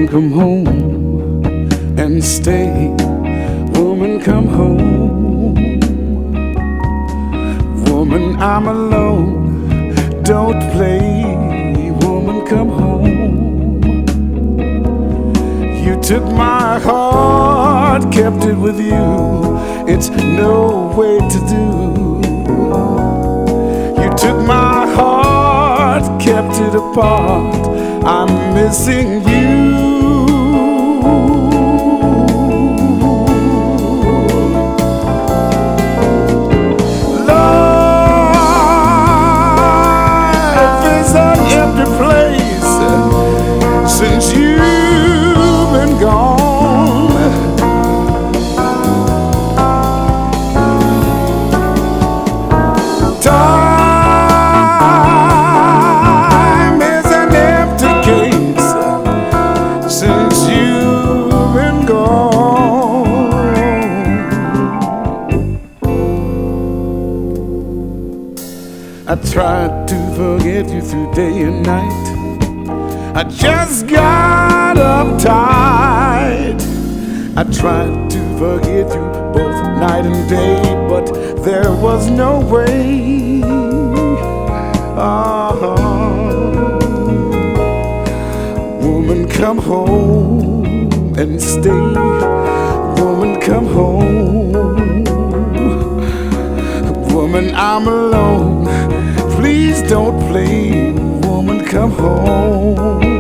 Woman, come home and stay. Woman, come home. Woman, I'm alone. Don't play. Woman, come home. You took my heart, kept it with you. It's no way to do. You took my heart, kept it apart. I'm missing you. Life is an empty place since you've been gone. Time is an empty case since you've been gone. I tried to forget you through day and night. I just got uptight. I tried to forget you both night and day, but there was no way. Woman, come home and stay. Woman, come home. Woman, I'm alone. Please don't play. Woman, come home.